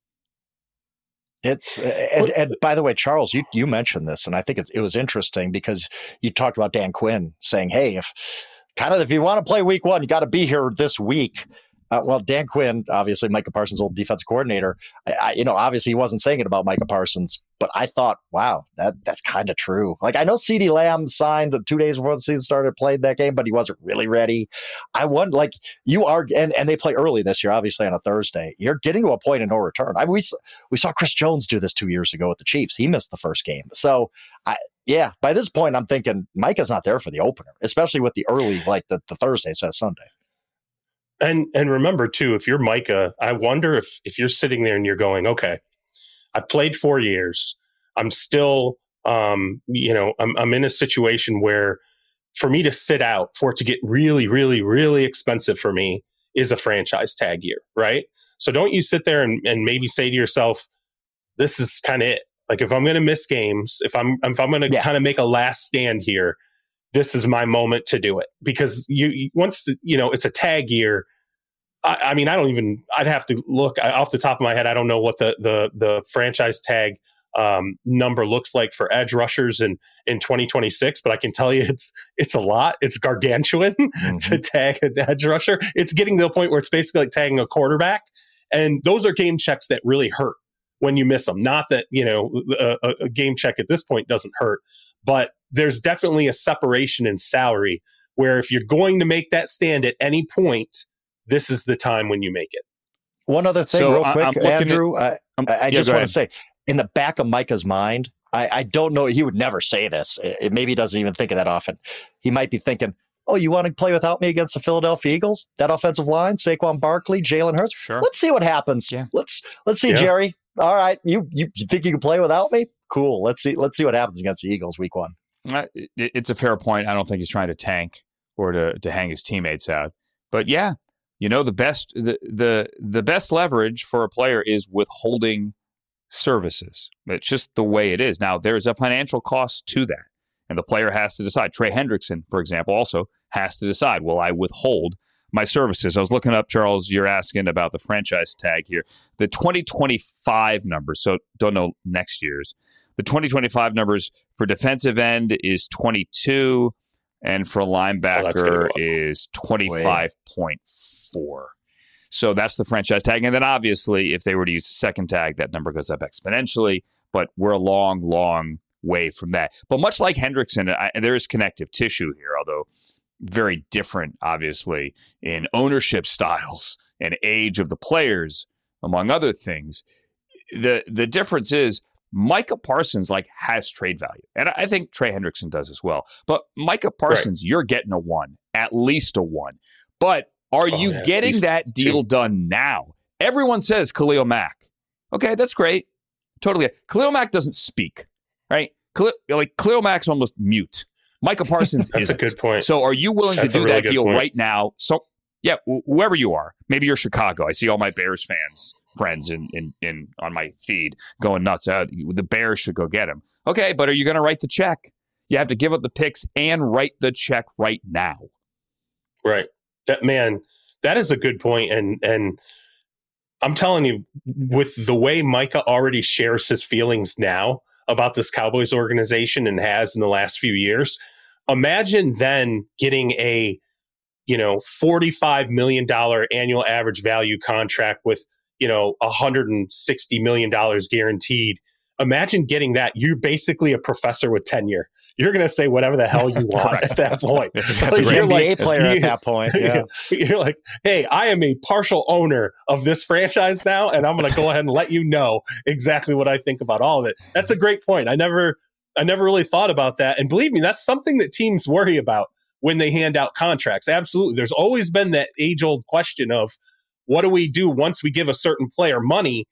It's and, and by the way, Charles, you you mentioned this, and I think it's, it was interesting because you talked about Dan Quinn saying, hey, if kind of if you want to play week one, you got to be here this week. Uh, well, Dan Quinn, obviously Micah Parsons' old defensive coordinator, I, I, you know, obviously he wasn't saying it about Micah Parsons, but I thought, wow, that that's kind of true. Like, I know CeeDee Lamb signed two days before the season started, played that game, but he wasn't really ready. I wonder, like, you are, and, and they play early this year, obviously on a Thursday. You're getting to a point of no return. I mean, we, we saw Chris Jones do this two years ago with the Chiefs. He missed the first game. So, I, yeah, by this point, I'm thinking Micah's not there for the opener, especially with the early, like the, the Thursday says Sunday. And and remember, too, if you're Micah, I wonder if if you're sitting there and you're going, okay, I've played four years. I'm still, um, you know, I'm, I'm in a situation where for me to sit out, for it to get really, really, really expensive for me is a franchise tag year, right? So don't you sit there and, and maybe say to yourself, this is kind of it. Like, if I'm going to miss games, if I'm if I'm going to yeah. kind of make a last stand here, this is my moment to do it. Because you, you once the, you know, it's a tag year. I, I mean, I don't even. I'd have to look I, off the top of my head. I don't know what the the the franchise tag um, number looks like for edge rushers in in twenty twenty-six, but I can tell you it's it's a lot. It's gargantuan mm-hmm. to tag an edge rusher. It's getting to the point where it's basically like tagging a quarterback, and those are game checks that really hurt when you miss them. Not that, you know, a, a game check at this point doesn't hurt, but there's definitely a separation in salary where if you're going to make that stand at any point, this is the time when you make it. One other thing so real quick, Andrew, at, I, I, I yeah, just want ahead. to say, in the back of Micah's mind, I, I don't know, he would never say this. It, maybe he doesn't even think of that often. He might be thinking, oh, you want to play without me against the Philadelphia Eagles? That offensive line, Saquon Barkley, Jalen Hurts. Sure. Let's see what happens. Yeah. Let's let's see, yeah. Jerry. All right, you, you you think you can play without me? Cool. Let's see. Let's see what happens against the Eagles week one. Uh, it, it's a fair point. I don't think he's trying to tank or to to hang his teammates out. But yeah, you know, the best the the the best leverage for a player is withholding services. It's just the way it is. Now, there's a financial cost to that, and the player has to decide. Trey Hendrickson, for example, also has to decide, will I withhold my services? I was looking up, Charles, you're asking about the franchise tag here. The twenty twenty-five numbers, so don't know next year's. The twenty twenty-five numbers for defensive end is twenty-two, and for linebacker oh, is twenty-five point four. So that's the franchise tag. And then obviously, if they were to use the second tag, that number goes up exponentially. But we're a long, long way from that. But much like Hendrickson, I, there is connective tissue here, although very different, obviously, in ownership styles and age of the players, among other things. The the difference is Micah Parsons like has trade value. And I think Trey Hendrickson does as well. But Micah Parsons, right. You're getting a one, at least a one. But are oh, you yeah, getting that deal two. done now? Everyone says Khalil Mack. Okay, that's great. Totally. Khalil Mack doesn't speak, right? Khalil, like Khalil Mack's almost mute. Micah Parsons That's isn't. a good point. So are you willing That's to do really that deal point. right now? So, yeah, wh- whoever you are. Maybe you're Chicago. I see all my Bears fans, friends in in, in on my feed going nuts. Uh, the Bears should go get him. Okay, but are you going to write the check? You have to give up the picks and write the check right now. Right. That man, that is a good point. And and I'm telling you, with the way Micah already shares his feelings now about this Cowboys organization and has in the last few years, imagine then getting a, you know, forty-five million dollars annual average value contract with, you know, one hundred sixty million dollars guaranteed. Imagine getting that. You're basically a professor with tenure. You're going to say whatever the hell you want at that point. That's a great N B A player at that point. Yeah. You're like, hey, I am a partial owner of this franchise now, and I'm going to go ahead and let you know exactly what I think about all of it. That's a great point. I never, I never really thought about that. And believe me, that's something that teams worry about when they hand out contracts. Absolutely. There's always been that age-old question of, what do we do once we give a certain player money?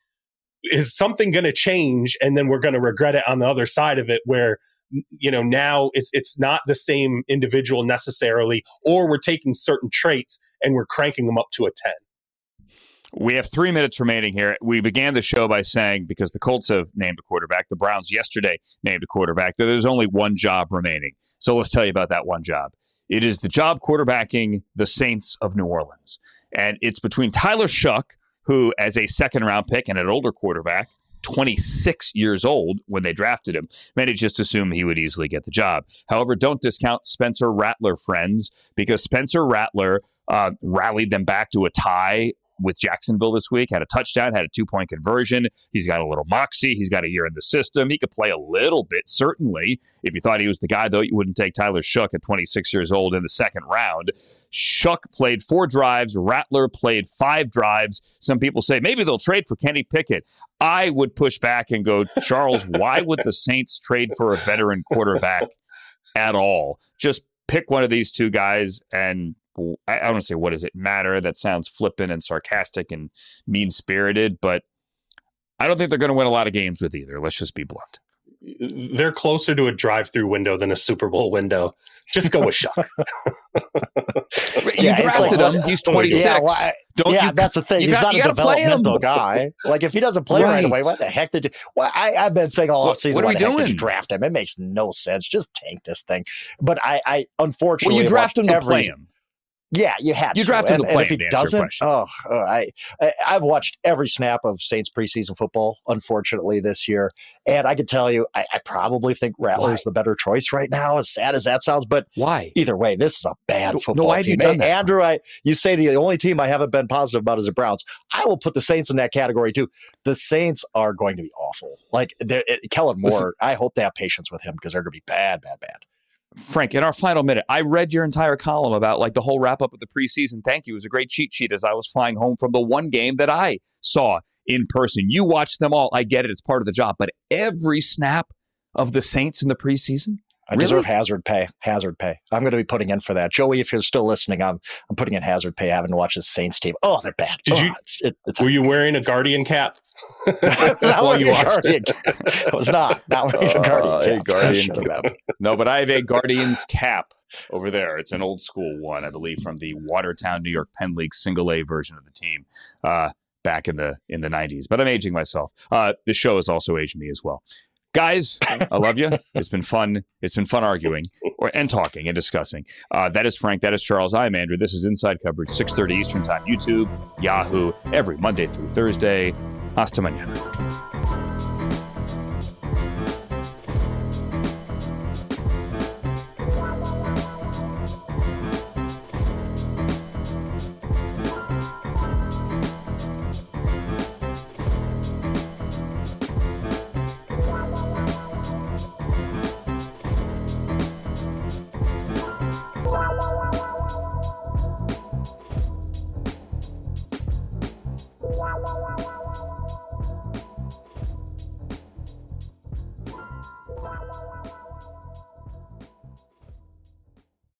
Is something going to change, and then we're going to regret it on the other side of it, where, you know, now it's it's not the same individual necessarily, or we're taking certain traits and we're cranking them up to a ten. We have three minutes remaining here. We began the show by saying, because the Colts have named a quarterback, the Browns yesterday named a quarterback, that there's only one job remaining. So let's tell you about that one job. It is the job quarterbacking the Saints of New Orleans. And it's between Tyler Shough, who, as a second-round pick and an older quarterback, twenty-six years old when they drafted him, many just assumed he would easily get the job. However, don't discount Spencer Rattler, friends, because Spencer Rattler uh, rallied them back to a tie with Jacksonville this week, had a touchdown, had a two-point conversion. He's got a little moxie. He's got a year in the system. He could play a little bit, certainly. If you thought he was the guy, though, you wouldn't take Tyler Shough at twenty-six years old in the second round. Shough played four drives. Rattler played five drives. Some people say maybe they'll trade for Kenny Pickett. I would push back and go, Charles, why would the Saints trade for a veteran quarterback at all? Just pick one of these two guys and I don't want to say, what does it matter? That sounds flippant and sarcastic and mean-spirited, but I don't think they're going to win a lot of games with either. Let's just be blunt. They're closer to a drive-through window than a Super Bowl window. Just go with Shough. You yeah, drafted like, him. He's twenty-six. Yeah, well, I, don't yeah you, that's the thing. He's got, not a developmental guy. Like, if he doesn't play right, right away, what the heck did you... Well, I, I've been saying all what, offseason, what are we why the doing? Heck did you draft him? It makes no sense. Just tank this thing. But I, I unfortunately... Well, you draft him to every, play him. Yeah, you had you to. drafted and, him to play and if he him, to doesn't, oh, oh, I, I, I've watched every snap of Saints preseason football, unfortunately, this year. And I can tell you, I, I probably think Rattler's the better choice right now, as sad as that sounds. But why? Either way, this is a bad football no, why team. Have you done that? Andrew, I, you say the only team I haven't been positive about is the Browns. I will put the Saints in that category, too. The Saints are going to be awful. Like, it, Kellen Moore, Listen, I hope they have patience with him because they're going to be bad, bad, bad. Frank, in our final minute, I read your entire column about like the whole wrap up of the preseason. Thank you. It was a great cheat sheet as I was flying home from the one game that I saw in person. You watched them all. I get it. It's part of the job. But every snap of the Saints in the preseason? I really? deserve hazard pay. Hazard pay. I'm going to be putting in for that. Joey, if you're still listening, I'm I'm putting in hazard pay. I haven't watched the Saints team. Oh, they're bad. Did oh, you? It's, it, it's were you wearing a Guardian cap? While you watched it? I was not. Not wearing a Guardian uh, cap. A Guardian cap. No, but I have a Guardians cap over there. It's an old school one, I believe, from the Watertown, New York Penn League single A version of the team uh, back in the in the nineties. But I'm aging myself. Uh, the show has also aged me as well. Guys, I love you. It's been fun. It's been fun arguing or, and talking and discussing. Uh, that is Frank. That is Charles. I'm Andrew. This is Inside Coverage, six thirty Eastern Time, YouTube, Yahoo, every Monday through Thursday. Hasta mañana.